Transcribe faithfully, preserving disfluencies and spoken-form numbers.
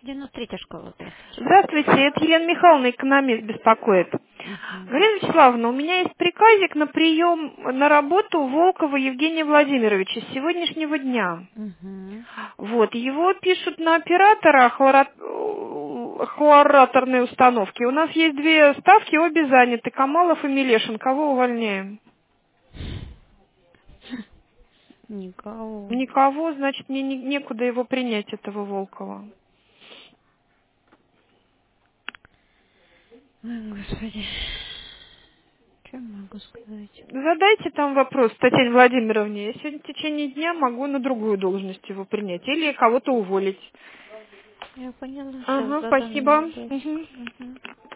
девяносто третья школа, здравствуйте. Здравствуйте, это Елена Михайловна, экономист, беспокоит. Угу. Галина Вячеславовна, у меня есть приказик на прием на работу Волкова Евгения Владимировича с сегодняшнего дня. Угу. Вот, его пишут на оператора хлора- хлораторной установки. У нас есть две ставки, обе заняты, Камалов и Милешин. Кого увольняем? Никого. Никого, значит, мне не- некуда его принять, этого Волкова. Ой, господи. Что могу сказать? Задайте там вопрос Татьяне Владимировне. Я сегодня в течение дня могу на другую должность его принять или кого-то уволить. Я поняла, сейчас Ага, задам спасибо. ей. Мгм. Угу.